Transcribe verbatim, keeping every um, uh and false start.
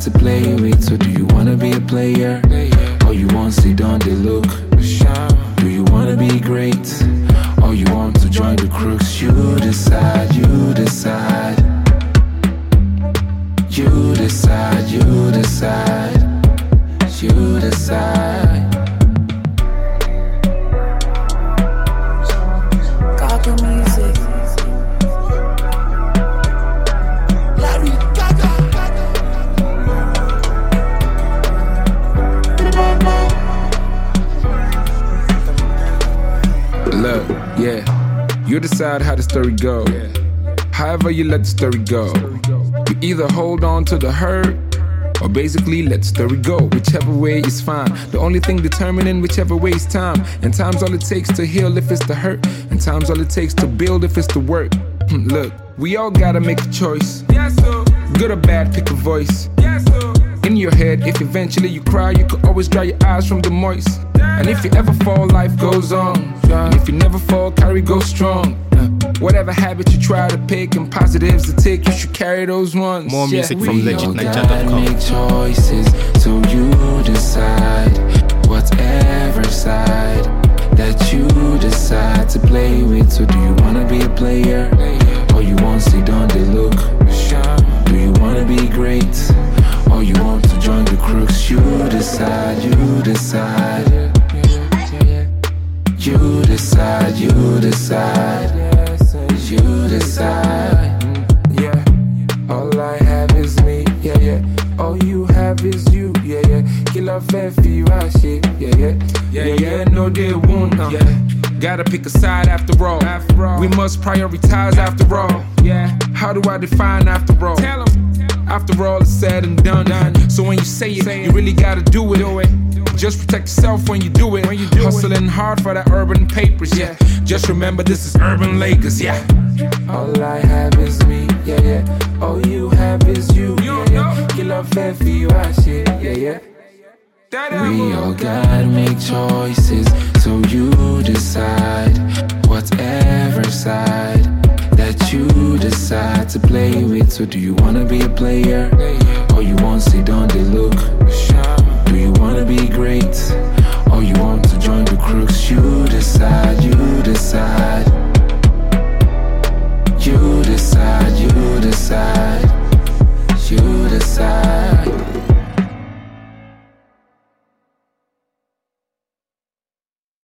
decide to play with? So do you wanna be a player? Or you want to sit down the look? Do you wanna be great? Or you want to join the crooks? You decide, you decide. You decide, you decide. You decide. Gaga music. Larry Gaga. Look, yeah, you decide how the story goes. However you let the story go. You either hold on to the hurt, or basically let the story go. Whichever way is fine. The only thing determining whichever way is time. And time's all it takes to heal if it's the hurt. And time's all it takes to build if it's the work. Look, we all gotta make a choice. Good or bad, pick a voice. In your head, if eventually you cry, you could always dry your eyes from the moist. And if you ever fall, life goes on. And if you never fall, carry go strong. Whatever habit you try to pick and positives to take, you should carry those ones. More music yeah. from legend niger dot com. Make choices, so you decide. Whatever side that you decide to play with. So do you wanna be a player? Or you want to sit down the look? Do you wanna be great? Or you want to join the crooks? You decide, you decide. You decide, you decide. You decide. Yeah. All I have is me. Yeah, yeah. All you have is you. Yeah, yeah. Kill off every shit. Yeah, yeah. Yeah, yeah. No, they won't. Uh. Yeah. Gotta pick a side after all. After all. We must prioritize after all. Yeah. How do I define after all? Tell 'em. After all is said and done. Done. So when you say it, Say you it. really gotta do it. Do it. Just protect yourself when you do it. When you do Hustling it. hard for that urban papers, yeah. Just remember this is urban Lakers, yeah. All I have is me, yeah, yeah. All you have is you, You yeah, yeah. know. Kill off every shit, yeah, yeah. We all gotta make choices, so you decide. Whatever side that you decide to play with. So do you wanna be a player? Or you want to sit down the look? Do you wanna be great?